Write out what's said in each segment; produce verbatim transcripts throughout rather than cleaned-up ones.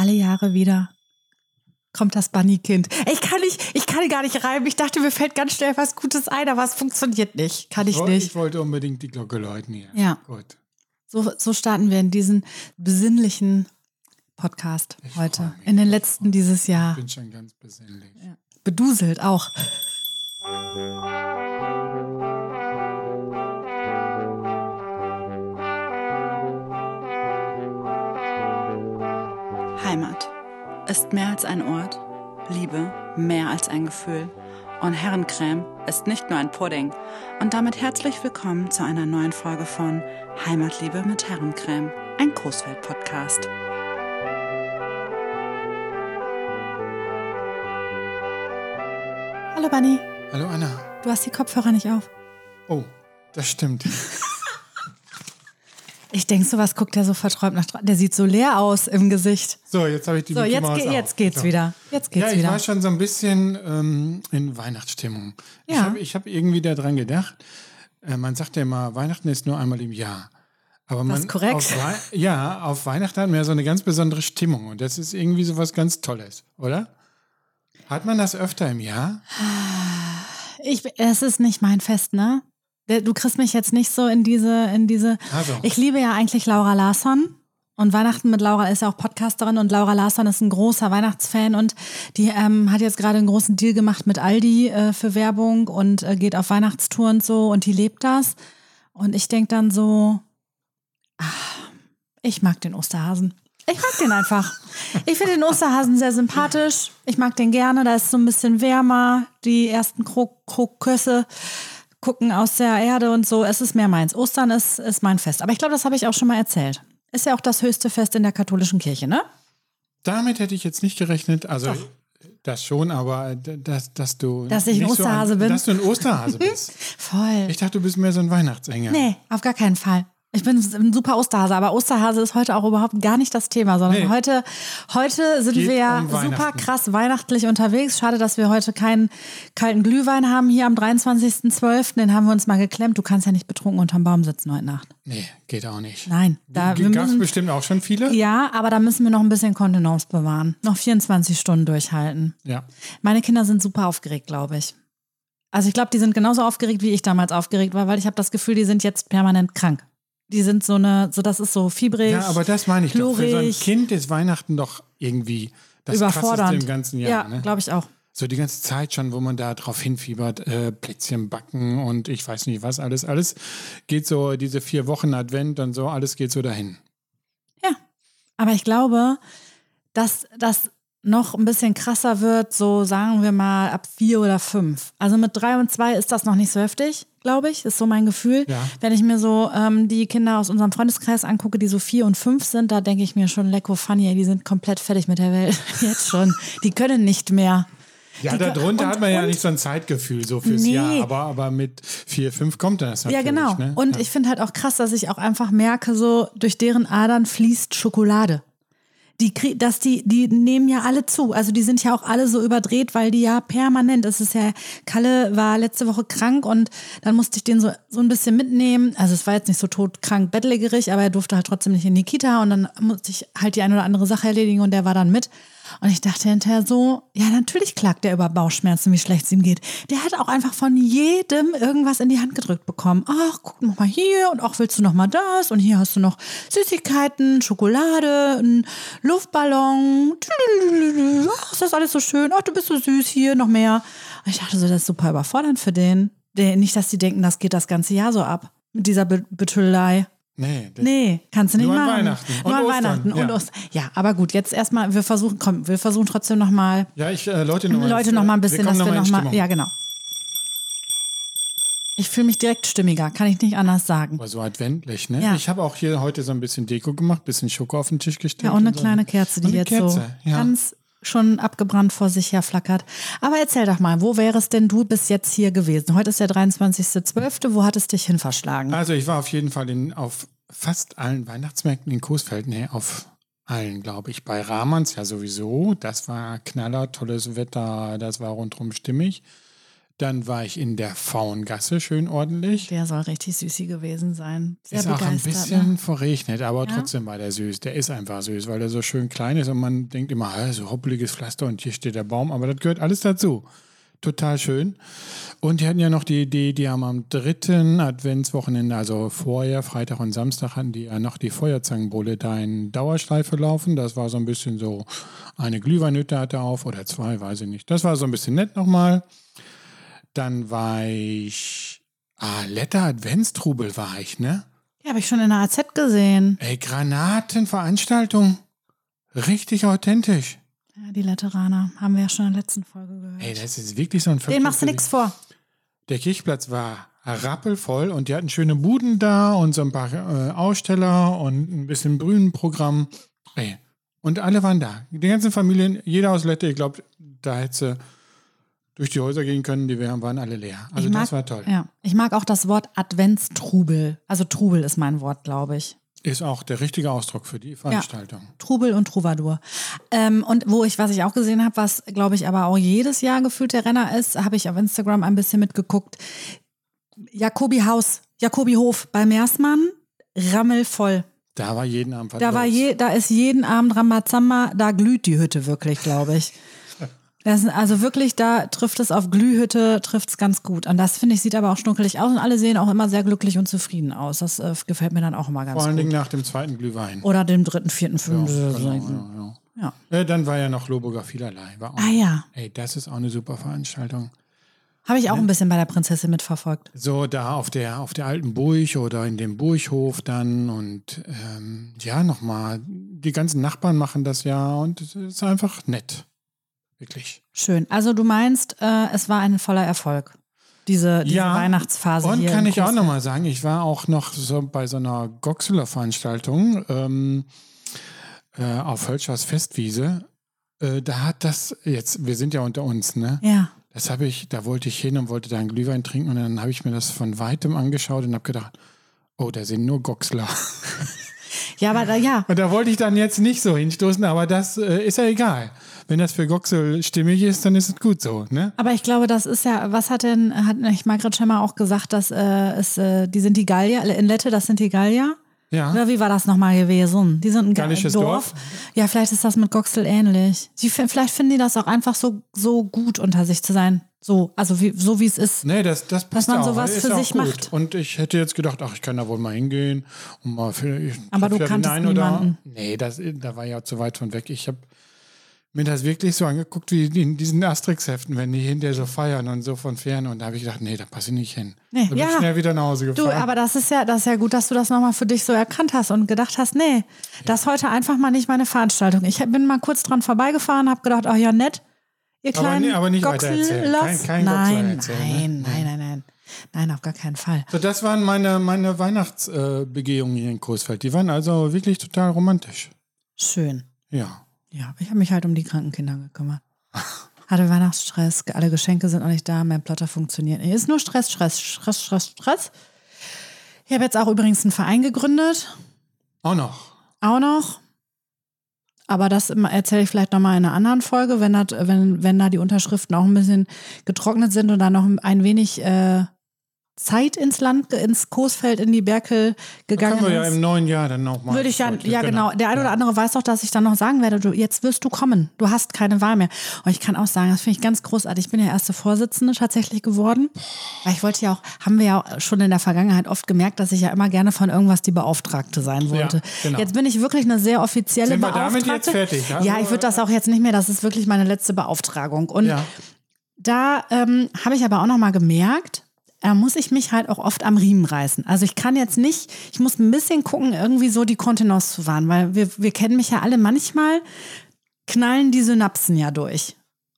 alle Jahre wieder kommt das Bunnykind. Ich kann nicht, ich kann gar nicht reimen. Ich dachte, mir fällt ganz schnell was Gutes ein, aber es funktioniert nicht. Kann ich, ich nicht. Ich wollte unbedingt die Glocke läuten hier. Ja. Gut. So, so starten wir in diesen besinnlichen Podcast ich heute. In den letzten dieses Jahr. Ich bin schon ganz besinnlich. Ja. Beduselt auch. Heimat ist mehr als ein Ort, Liebe mehr als ein Gefühl und Herrencreme ist nicht nur ein Pudding. Und damit herzlich willkommen zu einer neuen Folge von Heimatliebe mit Herrencreme, ein Coesfeld-Podcast. Hallo Bunny. Hallo Anna. Du hast die Kopfhörer nicht auf. Oh, das stimmt. Ich denke, so was guckt der so verträumt nach draußen. Der sieht so leer aus im Gesicht. So, jetzt habe ich die So, Mickey jetzt, Maus ge- auf. jetzt geht's so. wieder. Jetzt geht's ja, ich wieder. war schon so ein bisschen ähm, in Weihnachtsstimmung. Ja. Ich habe ich hab irgendwie daran gedacht, äh, man sagt ja immer, Weihnachten ist nur einmal im Jahr. Aber man, das ist korrekt. Auf Wei- ja, auf Weihnachten hat man ja so eine ganz besondere Stimmung. Und das ist irgendwie so was ganz Tolles, oder? Hat man das öfter im Jahr? Ich, es ist nicht mein Fest, ne? Du kriegst mich jetzt nicht so in diese, in diese. Also. Ich liebe ja eigentlich Laura Larsson. Und Weihnachten mit Laura ist ja auch Podcasterin und Laura Larsson ist ein großer Weihnachtsfan und die ähm, hat jetzt gerade einen großen Deal gemacht mit Aldi äh, für Werbung und äh, geht auf Weihnachtstour und so und die lebt das. Und ich denke dann so, ach, ich mag den Osterhasen. Ich mag den einfach. Ich finde den Osterhasen sehr sympathisch. Ich mag den gerne, da ist so ein bisschen wärmer. Die ersten Kro- Krokösse gucken aus der Erde und so. Es ist mehr meins. Ostern ist, ist mein Fest. Aber ich glaube, das habe ich auch schon mal erzählt. Ist ja auch das höchste Fest in der katholischen Kirche, ne? Damit hätte ich jetzt nicht gerechnet. Also Doch. das schon, aber dass, dass du Dass ich ein nicht so Osterhase bin? Dass du ein Osterhase bist. Voll. Ich dachte, du bist mehr so ein Weihnachtsänger. Nee, auf gar keinen Fall. Ich bin ein super Osterhase, aber Osterhase ist heute auch überhaupt gar nicht das Thema, sondern Nee. heute, heute sind Geht wir ja um super Weihnachten. krass weihnachtlich unterwegs. Schade, dass wir heute keinen kalten Glühwein haben hier am dreiundzwanzigsten zwölften Den haben wir uns mal geklemmt. Du kannst ja nicht betrunken unterm Baum sitzen heute Nacht. Nee, geht auch nicht. Nein. Da, wir Gab es müssen, bestimmt auch schon viele? ja, aber da müssen wir noch ein bisschen Kontenance bewahren. Noch vierundzwanzig Stunden durchhalten. Ja. Meine Kinder sind super aufgeregt, glaube ich. Also ich glaube, die sind genauso aufgeregt, wie ich damals aufgeregt war, weil ich habe das Gefühl, die sind jetzt permanent krank. Die sind so eine, so das ist so fiebrig. Ja, aber das meine ich doch. Für so ein chlorig. Kind ist Weihnachten doch irgendwie das Überfordernd. Krasseste im ganzen Jahr. Ja, ne? glaube ich auch. So die ganze Zeit schon, wo man da drauf hinfiebert, äh, Plätzchen backen und ich weiß nicht was, alles, alles geht so, diese vier Wochen Advent und so, alles geht so dahin. Ja, aber ich glaube, dass das noch ein bisschen krasser wird, so sagen wir mal ab vier oder fünf. Also mit drei und zwei ist das noch nicht so heftig, glaube ich, ist so mein Gefühl. Ja. Wenn ich mir so ähm, die Kinder aus unserem Freundeskreis angucke, die so vier und fünf sind, da denke ich mir schon, lecko funny, die sind komplett fertig mit der Welt. Jetzt schon. Die können nicht mehr. Ja, Die- darunter und- hat man ja und- nicht so ein Zeitgefühl so fürs Nee. Jahr, aber, aber mit vier, fünf kommt das natürlich. Ja, genau. Ne? Und ja. ich finde halt auch krass, dass ich auch einfach merke, so durch deren Adern fließt Schokolade. Die, krie- dass die, die nehmen ja alle zu. Also die sind ja auch alle so überdreht, weil die ja permanent, es ist ja, Kalle war letzte Woche krank und dann musste ich den so, so ein bisschen mitnehmen. Also es war jetzt nicht so todkrank bettlägerig, aber er durfte halt trotzdem nicht in die Kita und dann musste ich halt die eine oder andere Sache erledigen und der war dann mit. Und ich dachte hinterher so, ja, natürlich klagt der über Bauchschmerzen, wie schlecht es ihm geht. Der hat auch einfach von jedem irgendwas in die Hand gedrückt bekommen. Ach, guck noch mal hier und auch willst du noch mal das und hier hast du noch Süßigkeiten, Schokolade, einen Luftballon. Ach, ist das alles so schön? Ach, du bist so süß, hier noch mehr. Und ich dachte so, das ist super überfordernd für den. Der, nicht, dass die denken, das geht das ganze Jahr so ab mit dieser Be- Betüllelei. Nee, das Nee, kannst du nicht Nur an machen. Weihnachten und Nur an Ostern, Weihnachten und ja. Ostern. Ja, aber gut, jetzt erstmal, wir versuchen, komm, wir versuchen trotzdem nochmal, Ja, ich äh, Leute noch mal, Leute noch mal ein bisschen, dass wir noch noch in mal, Stimmung. ja genau. Ich fühle mich direkt stimmiger, kann ich nicht anders sagen. Aber so adventlich, ne? Ja. Ich habe auch hier heute so ein bisschen Deko gemacht, bisschen Schoko auf den Tisch gestellt. Ja, und eine so. kleine Kerze, die Und eine jetzt Kerze, so ja. ganz schon abgebrannt vor sich her flackert. Aber erzähl doch mal, wo wärest denn du bis jetzt hier gewesen? Heute ist der dreiundzwanzigste zwölfte Wo hat es dich hin verschlagen? Also ich war auf jeden Fall in, auf fast allen Weihnachtsmärkten in Coesfeld, nee, auf allen, glaube ich. Bei Rahmans ja sowieso, das war Knaller, tolles Wetter, das war rundherum stimmig. Dann war ich in der Faungasse, schön ordentlich. Der soll richtig süßi gewesen sein. Sehr ist auch ein bisschen ne? verregnet, aber ja? trotzdem war der süß. Der ist einfach süß, weil der so schön klein ist und man denkt immer, ah, so hoppeliges Pflaster und hier steht der Baum, aber das gehört alles dazu. Total schön. Und die hatten ja noch die Idee, die haben am dritten Adventswochenende, also vorher, Freitag und Samstag, hatten die ja noch die Feuerzangenbowle da in Dauerschleife laufen. Das war so ein bisschen so, eine Glühweinhütte hatte auf oder zwei, weiß ich nicht. Das war so ein bisschen nett nochmal. Dann war ich, ah, Letter Adventstrubel war ich, ne? Ja, habe ich schon in der A Z gesehen. Ey, Granatenveranstaltung. Richtig authentisch. Ja, die Letteraner haben wir ja schon in der letzten Folge gehört. Ey, das ist wirklich so ein Den machst du nichts vor. Der Kirchplatz war rappelvoll und die hatten schöne Buden da und so ein paar äh, Aussteller und ein bisschen Bühnenprogramm. Ey, und alle waren da. Die ganzen Familien, jeder aus Lette, ich glaube, da hätte sie durch die Häuser gehen können, die waren alle leer. Also mag, das war toll. Ja, ich mag auch das Wort Adventstrubel. Also Trubel ist mein Wort, glaube ich. Ist auch der richtige Ausdruck für die Veranstaltung. Ja, Trubel und Troubadour. Ähm, und wo ich, was ich auch gesehen habe, was, glaube ich, aber auch jedes Jahr gefühlt der Renner ist, habe ich auf Instagram ein bisschen mitgeguckt. Jakobi Haus, Jakobi Hof bei Meersmann, rammelvoll. Da war jeden Abend was da, war je, da ist jeden Abend Rambazamba, da glüht die Hütte wirklich, glaube ich. Das, also wirklich, da trifft es auf Glühhütte, trifft es ganz gut. Und das, finde ich, sieht aber auch schnuckelig aus und alle sehen auch immer sehr glücklich und zufrieden aus. Das äh, gefällt mir dann auch immer ganz gut. Vor allen Dingen nach dem zweiten Glühwein. Oder dem dritten, vierten, fünften. Ja, so. genau, ja, ja. Ja. Äh, dann war ja noch Loburger Vielerlei. War auch, Ah ja. Ey, das ist auch eine super Veranstaltung. Habe ich auch Ja. ein bisschen bei der Prinzessin mitverfolgt. So da auf der, auf der alten Burg oder in dem Burghof dann und ähm, ja, nochmal, die ganzen Nachbarn machen das ja und es ist einfach nett. Wirklich. Schön. Also du meinst, äh, es war ein voller Erfolg, diese, diese Ja, Weihnachtsphase und hier. kann in ich auch Coesfeld. nochmal sagen, ich war auch noch so bei so einer Goxeler-Veranstaltung ähm, äh, auf Hölschers Festwiese. Äh, da hat das, jetzt, wir sind ja unter uns, ne? Ja. Das habe ich, da wollte ich hin und wollte da einen Glühwein trinken und dann habe ich mir das von Weitem angeschaut und habe gedacht, oh, da sind nur Goxler. Ja, aber da, ja. Und da wollte ich dann jetzt nicht so hinstoßen, aber das äh, ist ja egal. Wenn das für Goxel stimmig ist, dann ist es gut so, ne? Aber ich glaube, das ist ja, was hat denn, hat nicht Margret Schemmer auch gesagt, dass äh, es, äh, die sind die Gallier, in Lette, das sind die Gallier? Ja. Oder wie war das nochmal gewesen? Die sind ein Gallisches Dorf. Dorf. Ja, vielleicht ist das mit Goxel ähnlich. Sie, vielleicht finden die das auch einfach so, so gut unter sich zu sein. So, also wie, so wie es ist. Nee, das, das passt man auch. sowas Ist für auch sich gut. macht. Und ich hätte jetzt gedacht, ach, ich kann da wohl mal hingehen. Und mal für, ich Aber du treffe ja den kanntest einen oder- niemanden. Nee, das, da war ja zu weit von weg. Ich habe mir das wirklich so angeguckt wie in diesen Asterix-Heften, wenn die hinterher so feiern und so von fern. Und da habe ich gedacht, nee, da passe ich nicht hin. Nee, da bin ja. ich schnell wieder nach Hause gefahren. Du, aber das ist ja, das ist ja gut, dass du das nochmal für dich so erkannt hast und gedacht hast, nee, das ist heute einfach mal nicht meine Veranstaltung. Ich bin mal kurz dran vorbeigefahren, habe gedacht, oh ja, nett, ihr Aber kleinen nee, aber nicht weiter erzählen. Goxelers. Kein- kein nein, Goxler erzählen, ne? nein, nein, nein, nein, nein, auf gar keinen Fall. So, das waren meine, meine Weihnachtsbegehungen hier in Coesfeld. Die waren also wirklich total romantisch. Schön. Ja. Ja, ich habe mich halt um die kranken Kinder gekümmert. Hatte Weihnachtsstress, alle Geschenke sind noch nicht da, mein Plotter funktioniert nicht. Ist nur Stress, Stress, Stress, Stress, Stress. Ich habe jetzt auch übrigens einen Verein gegründet. Auch noch. Auch noch. Aber das erzähle ich vielleicht nochmal in einer anderen Folge, wenn, das, wenn, wenn da die Unterschriften auch ein bisschen getrocknet sind und da noch ein wenig äh, Zeit ins Land, ins Coesfeld, in die Berkel gegangen Können wir ja ist. im neuen Jahr dann nochmal. Würde ich ja, ja genau. Der eine oder andere weiß doch, dass ich dann noch sagen werde, du, jetzt wirst du kommen. Du hast keine Wahl mehr. Und ich kann auch sagen, das finde ich ganz großartig. Ich bin ja erste Vorsitzende tatsächlich geworden. Weil ich wollte ja auch, haben wir ja auch schon in der Vergangenheit oft gemerkt, dass ich ja immer gerne von irgendwas die Beauftragte sein wollte. Ja, genau. Jetzt bin ich wirklich eine sehr offizielle Sind wir Beauftragte. damit jetzt fertig? Also, Ja, ich würde das auch jetzt nicht mehr, das ist wirklich meine letzte Beauftragung. Und Ja. da ähm, habe ich aber auch noch mal gemerkt, da muss ich mich halt auch oft am Riemen reißen. Also ich kann jetzt nicht, ich muss ein bisschen gucken, irgendwie so die Kontenance zu wahren, weil wir, wir kennen mich ja alle, manchmal knallen die Synapsen ja durch.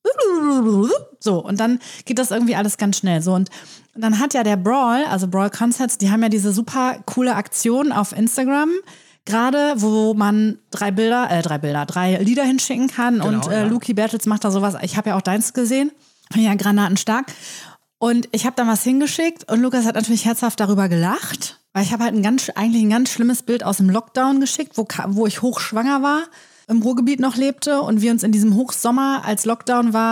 So, und dann geht das irgendwie alles ganz schnell. So, und dann hat ja der Brawl, also Brawl Concepts, die haben ja diese super coole Aktion auf Instagram, gerade wo man drei Bilder, äh, drei Bilder, drei Lieder hinschicken kann. Genau, und äh, ja. Luki Bertels macht da sowas. Ich habe ja auch deins gesehen. Bin ja granatenstark. Und ich habe dann was hingeschickt und Lukas hat natürlich herzhaft darüber gelacht, weil ich habe halt ein ganz, eigentlich ein ganz schlimmes Bild aus dem Lockdown geschickt, wo, wo ich hochschwanger war, im Ruhrgebiet noch lebte und wir uns in diesem Hochsommer, als Lockdown war,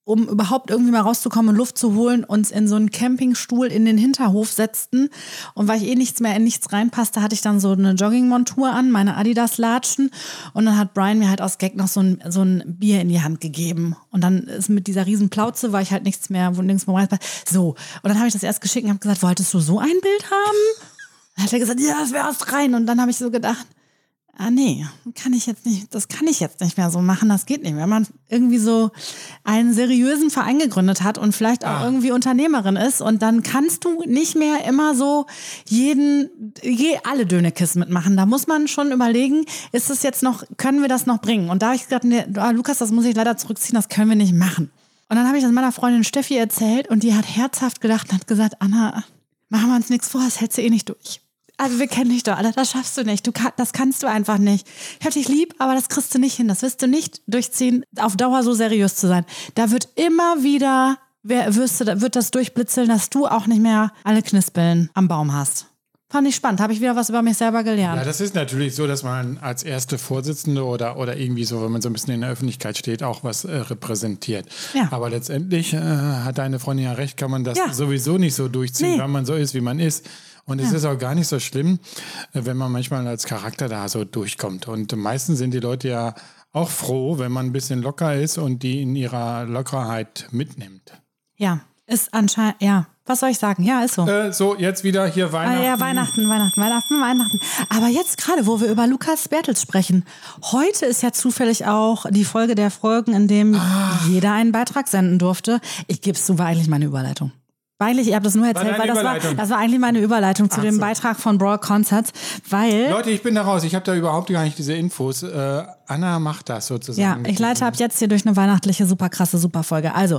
um überhaupt irgendwie mal rauszukommen und Luft zu holen, uns in so einen Campingstuhl in den Hinterhof setzten. Und weil ich eh nichts mehr in nichts reinpasste, hatte ich dann so eine Joggingmontur an, meine Adidas-Latschen. Und dann hat Brian mir halt aus Gag noch so ein, so ein Bier in die Hand gegeben. Und dann ist mit dieser riesen Plauze, weil ich halt nichts mehr, wo nirgends mehr reinpasst. So. Und dann habe ich das erst geschickt und habe gesagt, wolltest du so ein Bild haben? Dann hat er gesagt, ja, das wäre aus rein. Und dann habe ich so gedacht, ah nee, kann ich jetzt nicht, das kann ich jetzt nicht mehr so machen, das geht nicht mehr. Wenn man irgendwie so einen seriösen Verein gegründet hat und vielleicht auch ah. irgendwie Unternehmerin ist und dann kannst du nicht mehr immer so jeden, je, alle Dönekes mitmachen. Da muss man schon überlegen, ist es jetzt noch, können wir das noch bringen? Und da habe ich gesagt, nee, ah, Lukas, das muss ich leider zurückziehen, das können wir nicht machen. Und dann habe ich das meiner Freundin Steffi erzählt und die hat herzhaft gedacht und hat gesagt, Anna, machen wir uns nichts vor, das hältst du eh nicht durch. Also wir kennen dich doch alle, das schaffst du nicht. Du kann, das kannst du einfach nicht. Ich hab dich lieb, aber das kriegst du nicht hin. Das wirst du nicht durchziehen, auf Dauer so seriös zu sein. Da wird immer wieder, wer, wirst du, wird das durchblitzeln, dass du auch nicht mehr alle Knispeln am Baum hast. Fand ich spannend, habe ich wieder was über mich selber gelernt. Ja, das ist natürlich so, dass man als erste Vorsitzende oder, oder irgendwie so, wenn man so ein bisschen in der Öffentlichkeit steht, auch was äh, repräsentiert. Ja. Aber letztendlich äh, hat deine Freundin ja recht, kann man das ja. sowieso nicht so durchziehen, nee. weil man so ist, wie man ist. Und es ja. ist auch gar nicht so schlimm, wenn man manchmal als Charakter da so durchkommt. Und meistens sind die Leute ja auch froh, wenn man ein bisschen locker ist und die in ihrer Lockerheit mitnimmt. Ja, ist anscheinend, ja. Was soll ich sagen? Ja, ist so. Äh, so, jetzt wieder hier Weihnachten. Ah, ja, Weihnachten, Weihnachten, Weihnachten, Weihnachten. Aber jetzt gerade, wo wir über Lukas Bertels sprechen, heute ist ja zufällig auch die Folge der Folgen, in dem ah. jeder einen Beitrag senden durfte. Ich gebe es zu, war eigentlich meine Überleitung. Eigentlich, ich habe das nur erzählt, weil das war, das war eigentlich meine Überleitung zu Ach dem so. Beitrag von Brawl Concerts, weil... Leute, ich bin da raus, ich habe da überhaupt gar nicht diese Infos. Äh, Anna macht das sozusagen. Ja, ich leite ab jetzt hier durch eine weihnachtliche, super krasse, super Folge. Also,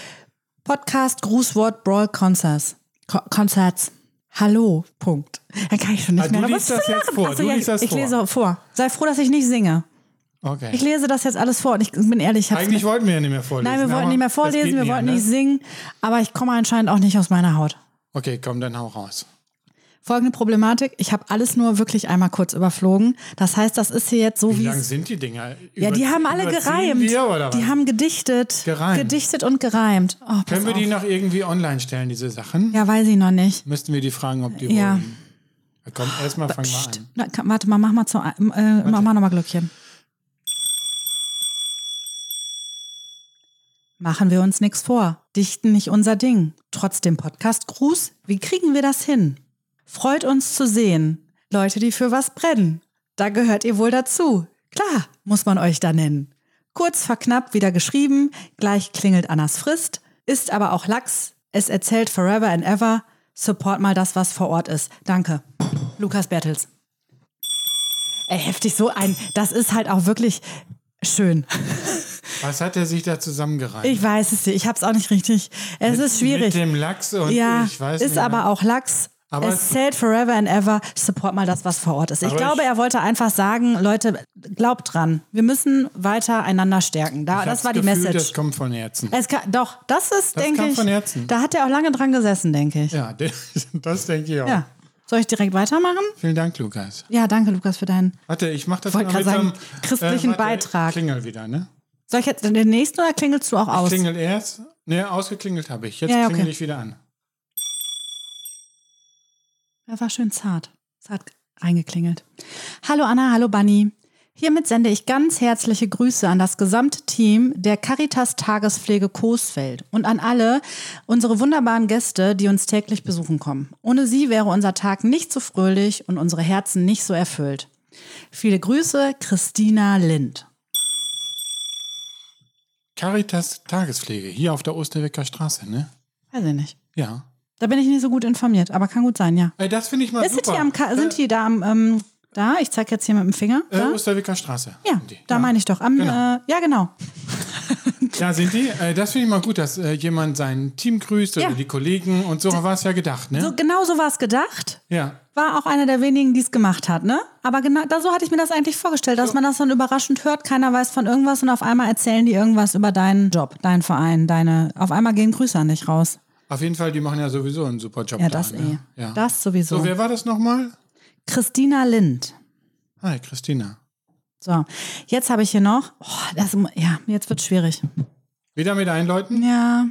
Podcast, Grußwort, Brawl Concerts. Co- Concerts. Hallo, Punkt. Dann kann ich schon nicht also mehr. Du liest das jetzt vor, Achso, du ja, liest das ich vor. Ich lese vor. Sei froh, dass ich nicht singe. Okay. Ich lese das jetzt alles vor und ich bin ehrlich. Ich Eigentlich wollten wir ja nicht mehr vorlesen. Nein, wir wollten nicht mehr vorlesen, wir wollten nicht singen, aber ich komme anscheinend auch nicht aus meiner Haut. Okay, komm, dann hau raus. Folgende Problematik, ich habe alles nur wirklich einmal kurz überflogen. Das heißt, das ist hier jetzt so wie... Wie lang sind die Dinger? Über, ja, die haben alle gereimt. Wir, oder was? Die haben gedichtet. Gereimt. Gedichtet und gereimt. Oh, Können wir auf. die noch irgendwie online stellen, diese Sachen? Ja, weiß ich noch nicht. Müssten wir die fragen, ob die ja. wollen. Na komm, erstmal fangen wir an. Na, kann, warte mal, mach mal, zu, äh, mach mal nochmal Glöckchen. Machen wir uns nichts vor. Dichten nicht unser Ding. Trotzdem Podcast-Gruß. Wie kriegen wir das hin? Freut uns zu sehen. Leute, die für was brennen. Da gehört ihr wohl dazu. Klar, muss man euch da nennen. Kurz verknappt wieder geschrieben. Gleich klingelt Annas Frist. Ist aber auch Lachs. Es erzählt forever and ever. Support mal das, was vor Ort ist. Danke. Lukas Bertels. Ey, heftig so ein. Das ist halt auch wirklich schön. Was hat er sich da zusammengereimt? Ich weiß es nicht. Ich habe es auch nicht richtig. Es mit, ist schwierig. Mit dem Lachs und ja, ich weiß ist nicht. aber auch Lachs. Aber es zählt forever and ever. Support mal das, was vor Ort ist. Ich glaube, ich, er wollte einfach sagen, Leute, glaubt dran. Wir müssen weiter einander stärken. Da, das war die Gefühl, Message. Das kommt von Herzen. Es kann, doch, das ist, das denke ich. Von Herzen. Da hat er auch lange dran gesessen, denke ich. Ja, das denke ich auch. Ja. Soll ich direkt weitermachen? Vielen Dank, Lukas. Ja, danke, Lukas, für deinen. Warte, ich mache das mal mit sagen, einem christlichen äh, warte, Beitrag. Klingel wieder, ne? Soll ich jetzt den nächsten oder klingelst du auch aus? Ich klingel erst. Ne, ausgeklingelt habe ich. Jetzt ja, okay. klingel ich wieder an. Er war schön zart. Zart reingeklingelt. Hallo Anna, hallo Bunny. Hiermit sende ich ganz herzliche Grüße an das gesamte Team der Caritas Tagespflege Coesfeld und an alle unsere wunderbaren Gäste, die uns täglich besuchen kommen. Ohne sie wäre unser Tag nicht so fröhlich und unsere Herzen nicht so erfüllt. Viele Grüße, Christina Lind. Caritas Tagespflege, hier auf der Osterwecker Straße, ne? Weiß ich nicht. Ja. Da bin ich nicht so gut informiert, aber kann gut sein, ja. Ey, das finde ich mal Ist super. Die am Ka- sind die da am, ähm, da? Ich zeige jetzt hier mit dem Finger. Äh, Osterwecker Straße. Ja, da ja. meine ich doch. Am, genau. Äh, ja, genau. Da sind die. Äh, das finde ich mal gut, dass äh, jemand sein Team grüßt oder ja. die Kollegen und so war es ja gedacht, ne? So, genau so war es gedacht. Ja. War auch einer der wenigen, die es gemacht hat, ne? Aber genau, da, so hatte ich mir das eigentlich vorgestellt, dass so. man das dann überraschend hört, keiner weiß von irgendwas und auf einmal erzählen die irgendwas über deinen Job, deinen Verein, deine, auf einmal gehen Grüße an dich raus. Auf jeden Fall, die machen ja sowieso einen super Job. Ja, da, das ne? eh. Ja. Das sowieso. So, wer war das nochmal? Christina Lind. Hi, Christina. So, jetzt habe ich hier noch, oh, das, ja, jetzt wird es schwierig. Wieder mit einläuten? Ja.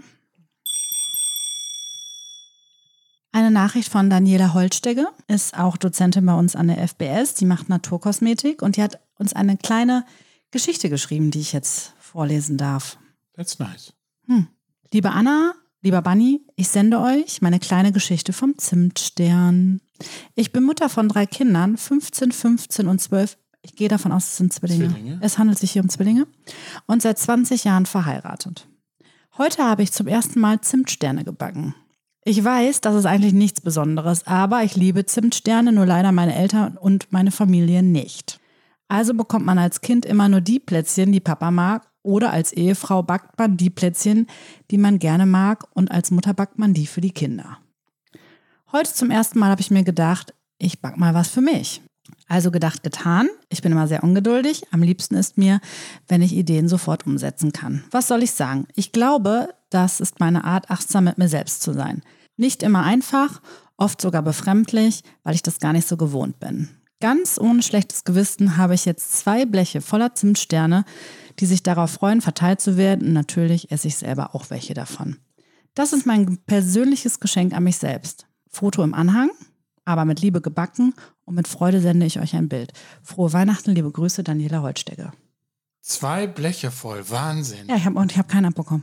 Eine Nachricht von Daniela Holtstegge, ist auch Dozentin bei uns an der F B S, die macht Naturkosmetik und die hat uns eine kleine Geschichte geschrieben, die ich jetzt vorlesen darf. That's nice. Hm. Liebe Anna, lieber Bunny, ich sende euch meine kleine Geschichte vom Zimtstern. Ich bin Mutter von drei Kindern, fünfzehn, fünfzehn und zwölf. Ich gehe davon aus, es sind Zwillinge. Zwillinge. Es handelt sich hier um Zwillinge. Und seit zwanzig Jahren verheiratet. Heute habe ich zum ersten Mal Zimtsterne gebacken. Ich weiß, das ist eigentlich nichts Besonderes, aber ich liebe Zimtsterne, nur leider meine Eltern und meine Familie nicht. Also bekommt man als Kind immer nur die Plätzchen, die Papa mag, oder als Ehefrau backt man die Plätzchen, die man gerne mag, und als Mutter backt man die für die Kinder. Heute zum ersten Mal habe ich mir gedacht, ich back mal was für mich. Also gedacht, getan. Ich bin immer sehr ungeduldig. Am liebsten ist mir, wenn ich Ideen sofort umsetzen kann. Was soll ich sagen? Ich glaube, das ist meine Art, achtsam mit mir selbst zu sein. Nicht immer einfach, oft sogar befremdlich, weil ich das gar nicht so gewohnt bin. Ganz ohne schlechtes Gewissen habe ich jetzt zwei Bleche voller Zimtsterne, die sich darauf freuen, verteilt zu werden. Und natürlich esse ich selber auch welche davon. Das ist mein persönliches Geschenk an mich selbst. Foto im Anhang, aber mit Liebe gebacken, und mit Freude sende ich euch ein Bild. Frohe Weihnachten, liebe Grüße, Daniela Holtstegge. Zwei Bleche voll, Wahnsinn. Ja, ich habe und ich habe keinen abbekommen.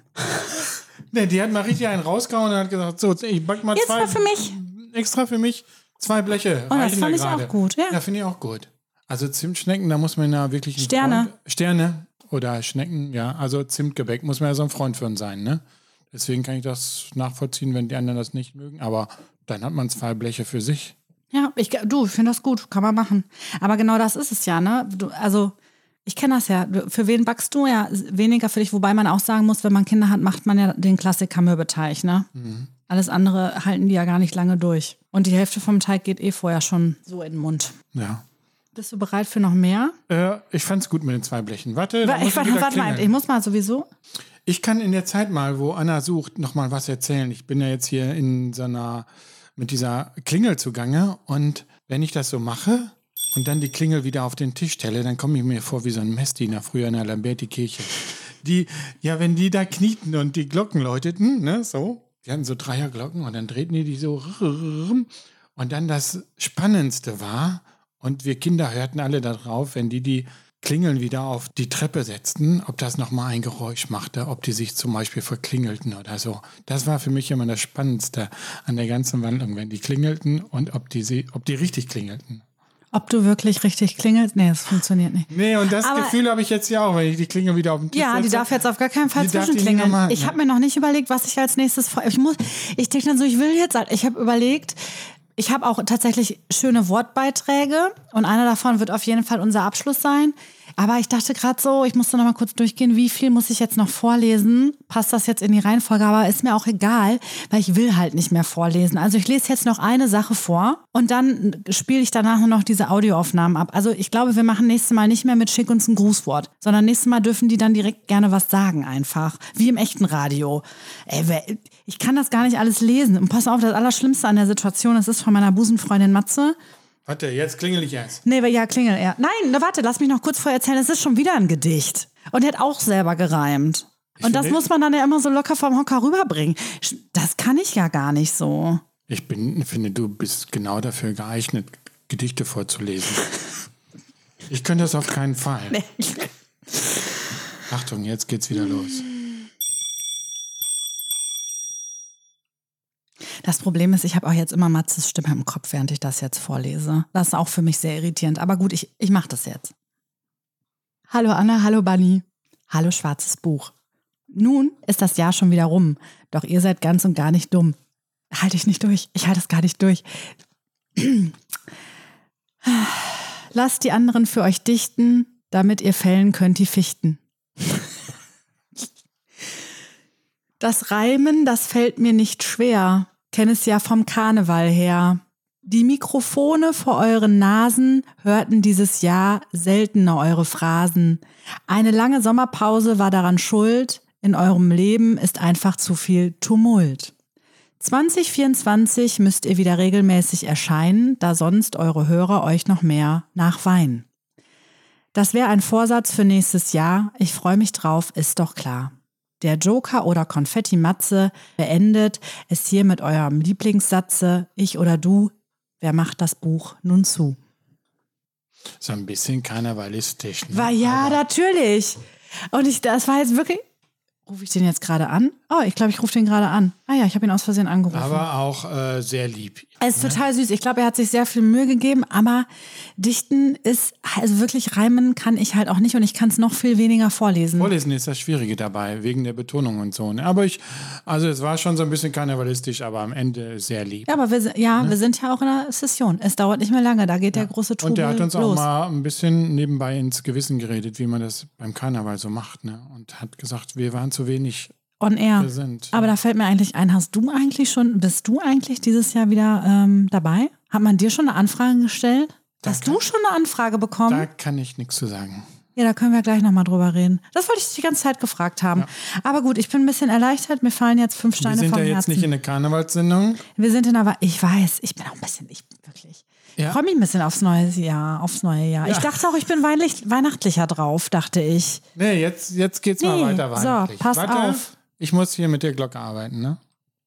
Ne, die hat mal richtig einen rausgehauen und hat gesagt, so, ich back mal Jetzt zwei. mal für mich. Extra für mich zwei Bleche. Oh, das Reichen fand mir ich gerade. auch gut, ja. Ja, finde ich auch gut. Also Zimtschnecken, da muss man ja wirklich... einen Sterne. Freund, Sterne oder Schnecken, ja. Also Zimtgebäck muss man ja so ein Freund von sein, ne? Deswegen kann ich das nachvollziehen, wenn die anderen das nicht mögen. Aber dann hat man zwei Bleche für sich. Ja, ich, du, ich finde das gut, kann man machen. Aber genau das ist es ja, ne? Du, also, ich kenne das ja. Für wen backst du? Ja, weniger für dich. Wobei man auch sagen muss, wenn man Kinder hat, macht man ja den Klassiker Mürbeteig, ne? Mhm. Alles andere halten die ja gar nicht lange durch. Und die Hälfte vom Teig geht eh vorher schon so in den Mund. Ja. Bist du bereit für noch mehr? Äh, ich fand's gut mit den zwei Blechen. Warte, da muss ich, warte, wieder warte mal, ich muss mal sowieso. Ich kann in der Zeit mal, wo Anna sucht, noch mal was erzählen. Ich bin ja jetzt hier in so einer, mit dieser Klingel zugange, und wenn ich das so mache und dann die Klingel wieder auf den Tisch stelle, dann komme ich mir vor wie so ein Messdiener früher in der Lamberti-Kirche. Die, ja, wenn die da knieten und die Glocken läuteten, ne, so, die hatten so Dreierglocken und dann drehten die die so, und dann das Spannendste war, und wir Kinder hörten alle da drauf, wenn die die Klingeln wieder auf die Treppe setzten, ob das nochmal ein Geräusch machte, ob die sich zum Beispiel verklingelten oder so. Das war für mich immer das Spannendste an der ganzen Wandlung, wenn die klingelten und ob die, sie, ob die richtig klingelten. Ob du wirklich richtig klingelst? Nee, das funktioniert nicht. Nee, und das Aber Gefühl habe ich jetzt ja auch, wenn ich die Klingel wieder auf den Tisch Ja, setze. die darf jetzt auf gar keinen Fall Die darf die zwischenklingeln. nicht nochmal- Ich ja. habe mir noch nicht überlegt, was ich als nächstes vor. Ich muss, ich denke dann so, ich will jetzt, ich habe überlegt, ich habe auch tatsächlich schöne Wortbeiträge und einer davon wird auf jeden Fall unser Abschluss sein. Aber ich dachte gerade so, ich musste noch mal kurz durchgehen, wie viel muss ich jetzt noch vorlesen? Passt das jetzt in die Reihenfolge? Aber ist mir auch egal, weil ich will halt nicht mehr vorlesen. Also ich lese jetzt noch eine Sache vor und dann spiele ich danach nur noch diese Audioaufnahmen ab. Also ich glaube, wir machen nächstes Mal nicht mehr mit Schick uns ein Grußwort, sondern nächstes Mal dürfen die dann direkt gerne was sagen einfach. Wie im echten Radio. Ey, ich kann das gar nicht alles lesen. Und pass auf, das Allerschlimmste an der Situation, das ist von meiner Busenfreundin Matze. Warte, jetzt klingel ich erst. Nee, ja, klingel er. Nein, na, warte, lass mich noch kurz vorher erzählen. Es ist schon wieder ein Gedicht. Und er hat auch selber gereimt. Ich Und das finde- muss man dann ja immer so locker vom Hocker rüberbringen. Das kann ich ja gar nicht so. Ich bin, finde, du bist genau dafür geeignet, Gedichte vorzulesen. Ich könnte das auf keinen Fall. Nee. Achtung, jetzt geht's wieder los. Das Problem ist, ich habe auch jetzt immer Matzes Stimme im Kopf, während ich das jetzt vorlese. Das ist auch für mich sehr irritierend. Aber gut, ich, ich mache das jetzt. Hallo Anna, hallo Bunny. Hallo schwarzes Buch. Nun ist das Jahr schon wieder rum. Doch ihr seid ganz und gar nicht dumm. Halte ich nicht durch. Ich halte es gar nicht durch. Lasst die anderen für euch dichten, damit ihr fällen könnt die Fichten. Das Reimen, das fällt mir nicht schwer. Kenn es ja vom Karneval her. Die Mikrofone vor euren Nasen hörten dieses Jahr seltener eure Phrasen. Eine lange Sommerpause war daran schuld. In eurem Leben ist einfach zu viel Tumult. zwanzig vierundzwanzig müsst ihr wieder regelmäßig erscheinen, da sonst eure Hörer euch noch mehr nachweinen. Das wäre ein Vorsatz für nächstes Jahr. Ich freue mich drauf, ist doch klar. Der Joker oder Konfetti-Matze beendet es hier mit eurem Lieblingssatze, ich oder du, wer macht das Buch nun zu? So ein bisschen karnevalistisch. Ne? War ja, Aber natürlich. Und ich, das war jetzt wirklich... Rufe ich den jetzt gerade an? Oh, ich glaube, ich rufe den gerade an. Ah ja, ich habe ihn aus Versehen angerufen. Aber auch äh, sehr lieb. Er ist ne? total süß. Ich glaube, er hat sich sehr viel Mühe gegeben, aber Dichten ist, also wirklich reimen kann ich halt auch nicht und ich kann es noch viel weniger vorlesen. Vorlesen ist das Schwierige dabei, wegen der Betonung und so. Ne? Aber ich, also es war schon so ein bisschen karnevalistisch, aber am Ende sehr lieb. Ja, aber wir, ja, ne? wir sind ja auch in der Session. Es dauert nicht mehr lange, da geht ja. der große Trubel los. Und der hat uns los. auch mal ein bisschen nebenbei ins Gewissen geredet, wie man das beim Karneval so macht. Ne? Und hat gesagt, wir waren zu wenig on air. präsent. Aber da fällt mir eigentlich ein, hast du eigentlich schon, bist du eigentlich dieses Jahr wieder ähm, dabei? Hat man dir schon eine Anfrage gestellt? Da hast kann, du schon eine Anfrage bekommen? Da kann ich nichts zu sagen. Ja, da können wir gleich nochmal drüber reden. Das wollte ich die ganze Zeit gefragt haben. Ja. Aber gut, ich bin ein bisschen erleichtert. Mir fallen jetzt fünf Steine vom Herzen. Wir sind ja jetzt nicht in der Karnevalssendung. Wir sind in der, ich weiß, ich bin auch ein bisschen, ich wirklich. Ja. Ich freue mich ein bisschen aufs neue Jahr, aufs neue Jahr. Ja. Ich dachte auch, ich bin weihnachtlich, weihnachtlicher drauf, dachte ich. Nee, jetzt, jetzt geht's nee. mal weiter weihnachtlich. So, pass Warte, auf. Ich muss hier mit der Glocke arbeiten, ne?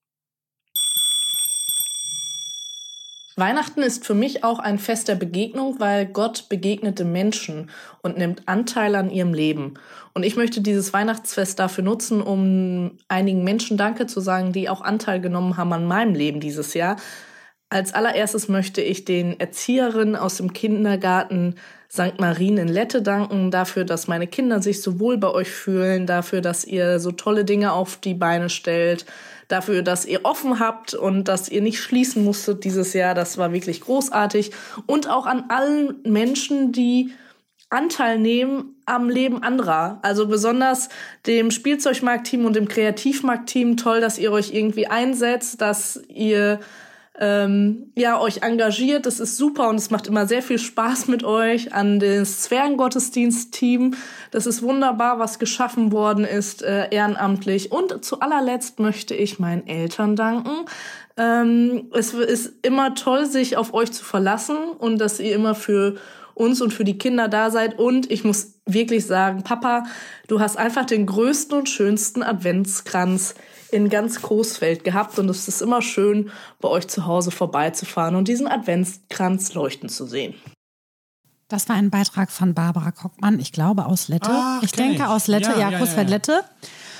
Weihnachten ist für mich auch ein Fest der Begegnung, weil Gott begegnete Menschen und nimmt Anteil an ihrem Leben. Und ich möchte dieses Weihnachtsfest dafür nutzen, um einigen Menschen Danke zu sagen, die auch Anteil genommen haben an meinem Leben dieses Jahr. Als allererstes möchte ich den Erzieherinnen aus dem Kindergarten Sankt Marien in Lette danken, dafür, dass meine Kinder sich so wohl bei euch fühlen, dafür, dass ihr so tolle Dinge auf die Beine stellt, dafür, dass ihr offen habt und dass ihr nicht schließen musstet dieses Jahr. Das war wirklich großartig. Und auch an allen Menschen, die Anteil nehmen am Leben anderer. Also besonders dem Spielzeugmarktteam und dem Kreativmarktteam. Toll, dass ihr euch irgendwie einsetzt, dass ihr ähm, ja, euch engagiert. Das ist super und es macht immer sehr viel Spaß mit euch. An das Zwergengottesdienst-Team. Das ist wunderbar, was geschaffen worden ist, äh, ehrenamtlich. Und zu allerletzt möchte ich meinen Eltern danken. Ähm, es ist immer toll, sich auf euch zu verlassen und dass ihr immer für uns und für die Kinder da seid. Und ich muss wirklich sagen, Papa, du hast einfach den größten und schönsten Adventskranz in ganz Coesfeld gehabt. Und es ist immer schön, bei euch zu Hause vorbeizufahren und diesen Adventskranz leuchten zu sehen. Das war ein Beitrag von Barbara Kockmann, ich glaube aus Lette. Ach, ich denke ich. aus Lette, ja, ja, ja Coesfeld-Lette. Ja, ja.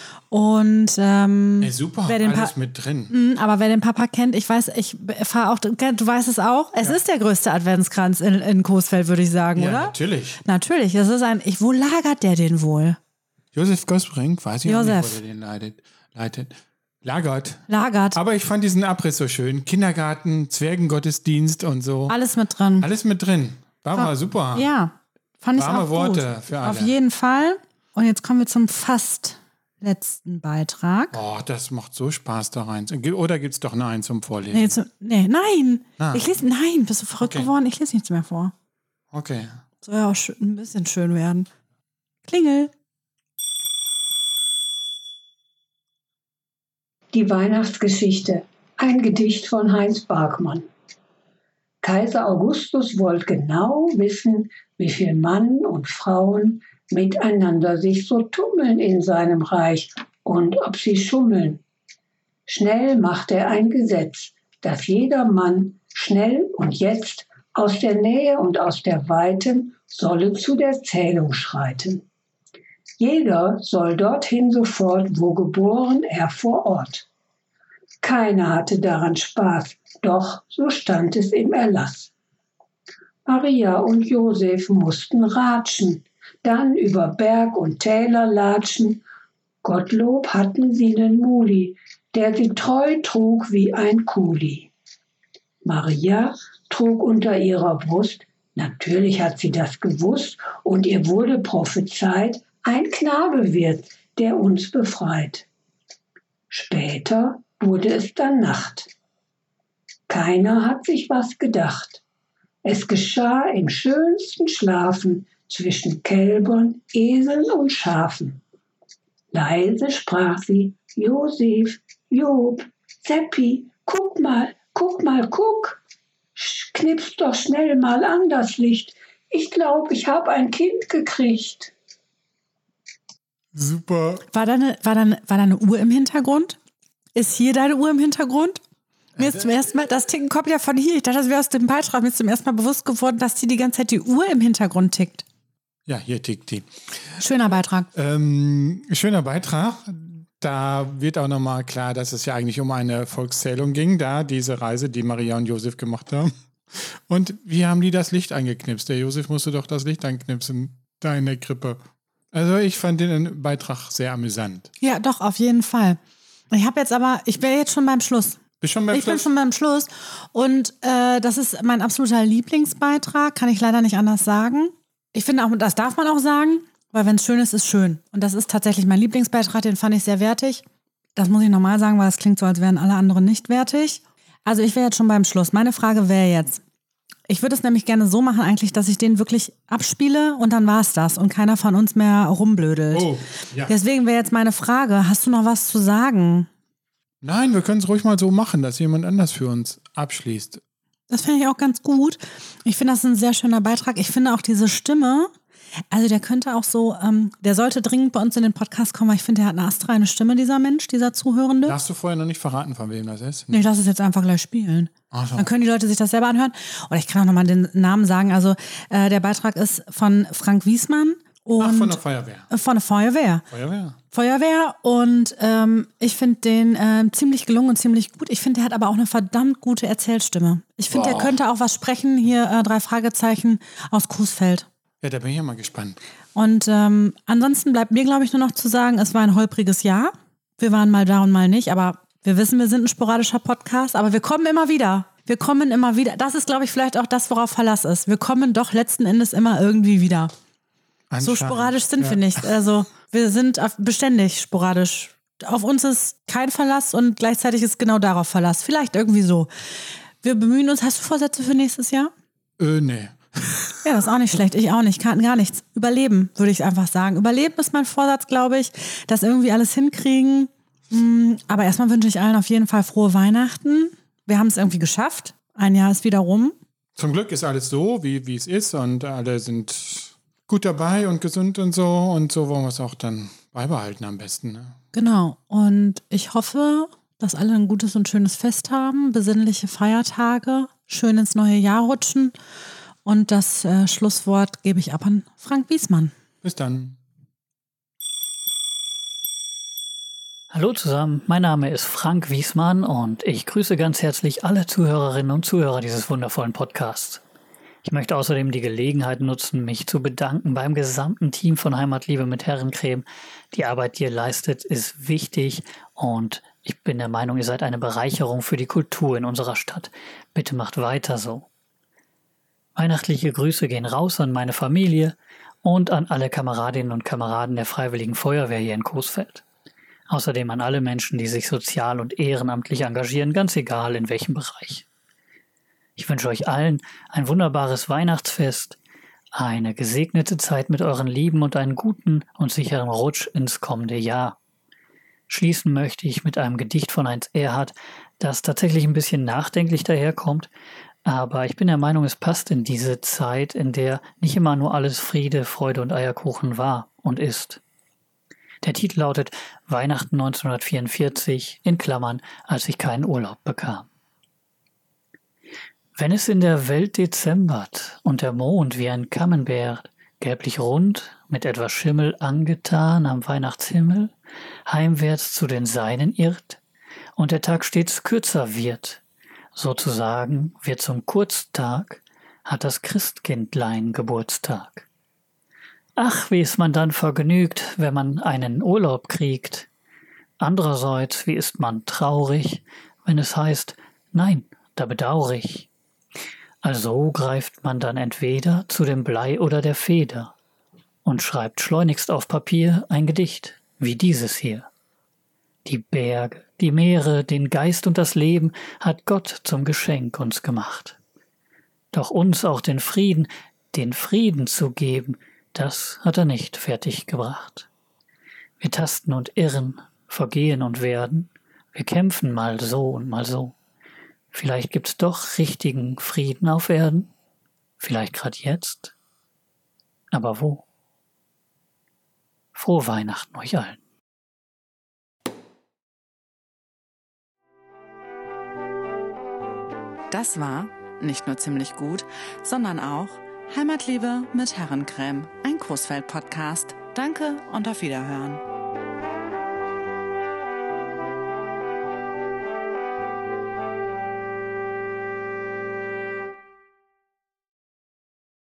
Und ähm, Ey, super, wer den alles pa- mit drin. Mh, aber wer den Papa kennt, ich weiß, ich fahre auch, du weißt es auch, es ja. ist der größte Adventskranz in, in Coesfeld, würde ich sagen, ja, oder? Natürlich. Natürlich, es ist ein, ich, wo lagert der den wohl? Josef Gosbrink, weiß ich Josef. auch nicht, wo der den leitet. leitet. Lagert. Lagert. Aber ich fand diesen Abriss so schön. Kindergarten, Zwergengottesdienst und so. Alles mit drin. Alles mit drin. Barbara, super. Ja, fand ich Warme auch Worte gut. für alle. Auf jeden Fall. Und jetzt kommen wir zum fast letzten Beitrag. Oh, das macht so Spaß da rein. Oder gibt es doch noch einen zum Vorlesen? Nee, zu, nee nein. Ah. Ich lese, nein, bist du verrückt Okay. geworden? Ich lese nichts mehr vor. Okay. Soll ja auch schön, ein bisschen schön werden. Klingel. Die Weihnachtsgeschichte. Ein Gedicht von Heinz Barkmann. Kaiser Augustus wollte genau wissen, wie viel Mann und Frauen miteinander sich so tummeln in seinem Reich und ob sie schummeln. Schnell macht er ein Gesetz, dass jeder Mann schnell und jetzt aus der Nähe und aus der Weiten solle zu der Zählung schreiten. Jeder soll dorthin sofort, wo geboren er vor Ort. Keiner hatte daran Spaß, doch so stand es im Erlass. Maria und Josef mussten ratschen, dann über Berg und Täler latschen. Gottlob hatten sie nen Muli, der sie treu trug wie ein Kuli. Maria trug unter ihrer Brust, natürlich hat sie das gewusst, und ihr wurde prophezeit, ein Knabe wird, der uns befreit. Später wurde es dann Nacht. Keiner hat sich was gedacht. Es geschah im schönsten Schlafen zwischen Kälbern, Eseln und Schafen. Leise sprach sie, Josef, Job, Seppi, guck mal, guck mal, guck. Knips doch schnell mal an das Licht. Ich glaub, ich hab ein Kind gekriegt. Super. War da, eine, war, da eine, war da eine Uhr im Hintergrund? Ist hier deine Uhr im Hintergrund? Mir ist zum ersten Mal, das Ticken kommt ja von hier. Ich dachte, das wäre aus dem Beitrag. Mir ist zum ersten Mal bewusst geworden, dass die die ganze Zeit die Uhr im Hintergrund tickt. Ja, hier tickt die. Schöner Beitrag. Ähm, schöner Beitrag. Da wird auch nochmal klar, dass es ja eigentlich um eine Volkszählung ging, da diese Reise, die Maria und Josef gemacht haben. Und wie haben die das Licht angeknipst? Der Josef musste doch das Licht anknipsen, da in der Krippe. Also ich fand den Beitrag sehr amüsant. Ja, doch, auf jeden Fall. Ich habe jetzt aber, ich wäre jetzt schon beim Schluss. Bist schon beim ich Schluss? bin schon beim Schluss. Und äh, das ist mein absoluter Lieblingsbeitrag, kann ich leider nicht anders sagen. Ich finde auch, das darf man auch sagen, weil wenn es schön ist, ist schön. Und das ist tatsächlich mein Lieblingsbeitrag, den fand ich sehr wertig. Das muss ich nochmal sagen, weil es klingt so, als wären alle anderen nicht wertig. Also ich wäre jetzt schon beim Schluss. Meine Frage wäre jetzt, ich würde es nämlich gerne so machen eigentlich, dass ich den wirklich abspiele und dann war es das und keiner von uns mehr rumblödelt. Oh, ja. Deswegen wäre jetzt meine Frage, hast du noch was zu sagen? Nein, wir können es ruhig mal so machen, dass jemand anders für uns abschließt. Das fände ich auch ganz gut. Ich finde, das ist ein sehr schöner Beitrag. Ich finde auch diese Stimme, also der könnte auch so, ähm, der sollte dringend bei uns in den Podcast kommen, weil ich finde, der hat eine astreine Stimme, dieser Mensch, dieser Zuhörende. Darfst du vorher noch nicht verraten, von wem das ist? Nee, ich lasse es jetzt einfach gleich spielen. Ach so. Dann können die Leute sich das selber anhören. Oder ich kann auch nochmal den Namen sagen. Also äh, der Beitrag ist von Frank Wiesmann. Und Ach, von der Feuerwehr. Von der Feuerwehr. Feuerwehr. Feuerwehr und ähm, ich finde den äh, ziemlich gelungen und ziemlich gut. Ich finde, der hat aber auch eine verdammt gute Erzählstimme. Ich finde, der könnte auch was sprechen. Hier äh, drei Fragezeichen aus Coesfeld. Ja, da bin ich ja mal gespannt. Und ähm, ansonsten bleibt mir, glaube ich, nur noch zu sagen, es war ein holpriges Jahr. Wir waren mal da und mal nicht, aber wir wissen, wir sind ein sporadischer Podcast, aber wir kommen immer wieder. Wir kommen immer wieder. Das ist, glaube ich, vielleicht auch das, worauf Verlass ist. Wir kommen doch letzten Endes immer irgendwie wieder. So sporadisch sind ja. wir nicht. Also wir sind beständig sporadisch. Auf uns ist kein Verlass und gleichzeitig ist genau darauf Verlass. Vielleicht irgendwie so. Wir bemühen uns. Hast du Vorsätze für nächstes Jahr? Äh, nee. Ja, das ist auch nicht schlecht. Ich auch nicht. Kann gar nichts. Überleben, würde ich einfach sagen. Überleben ist mein Vorsatz, glaube ich. Das irgendwie alles hinkriegen. Aber erstmal wünsche ich allen auf jeden Fall frohe Weihnachten. Wir haben es irgendwie geschafft. Ein Jahr ist wieder rum. Zum Glück ist alles so, wie, wie es ist und alle sind gut dabei und gesund und so. Und so wollen wir es auch dann beibehalten am besten. Ne? Genau. Und ich hoffe, dass alle ein gutes und schönes Fest haben, besinnliche Feiertage, schön ins neue Jahr rutschen. Und das äh, Schlusswort gebe ich ab an Frank Wiesmann. Bis dann. Hallo zusammen, mein Name ist Frank Wiesmann und ich grüße ganz herzlich alle Zuhörerinnen und Zuhörer dieses wundervollen Podcasts. Ich möchte außerdem die Gelegenheit nutzen, mich zu bedanken beim gesamten Team von Heimatliebe mit Herrencreme. Die Arbeit, die ihr leistet, ist wichtig und ich bin der Meinung, ihr seid eine Bereicherung für die Kultur in unserer Stadt. Bitte macht weiter so. Weihnachtliche Grüße gehen raus an meine Familie und an alle Kameradinnen und Kameraden der Freiwilligen Feuerwehr hier in Coesfeld. Außerdem an alle Menschen, die sich sozial und ehrenamtlich engagieren, ganz egal in welchem Bereich. Ich wünsche euch allen ein wunderbares Weihnachtsfest, eine gesegnete Zeit mit euren Lieben und einen guten und sicheren Rutsch ins kommende Jahr. Schließen möchte ich mit einem Gedicht von Heinz Erhardt, das tatsächlich ein bisschen nachdenklich daherkommt, aber ich bin der Meinung, es passt in diese Zeit, in der nicht immer nur alles Friede, Freude und Eierkuchen war und ist. Der Titel lautet Weihnachten neunzehnhundertvierundvierzig, in Klammern, als ich keinen Urlaub bekam. Wenn es in der Welt dezembert und der Mond wie ein Camembert, gelblich rund, mit etwas Schimmel angetan am Weihnachtshimmel, heimwärts zu den Seinen irrt und der Tag stets kürzer wird, sozusagen wird zum Kurztag, hat das Christkindlein Geburtstag. Ach, wie ist man dann vergnügt, wenn man einen Urlaub kriegt. Andererseits, wie ist man traurig, wenn es heißt, nein, da bedauere ich. Also greift man dann entweder zu dem Blei oder der Feder und schreibt schleunigst auf Papier ein Gedicht, wie dieses hier. Die Berge, die Meere, den Geist und das Leben hat Gott zum Geschenk uns gemacht. Doch uns auch den Frieden, den Frieden zu geben, das hat er nicht fertig gebracht. Wir tasten und irren, vergehen und werden, wir kämpfen mal so und mal so. Vielleicht gibt's doch richtigen Frieden auf Erden, vielleicht grad jetzt, aber wo? Frohe frohe Weihnachten euch allen. Das war nicht nur ziemlich gut, sondern auch Heimatliebe mit Herrencreme, ein Coesfeld-Podcast. Danke und auf Wiederhören.